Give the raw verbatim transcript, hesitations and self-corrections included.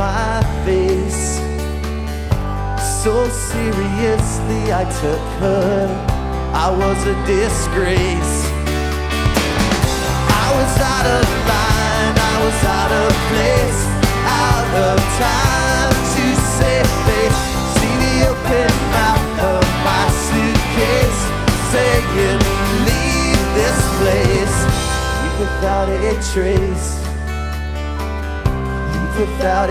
my face. So seriously I took her, I was a disgrace. I was out of line, I was out of place, out of time to save face. See the open mouth of my suitcase saying, leave this place. Leave without a trace, leave without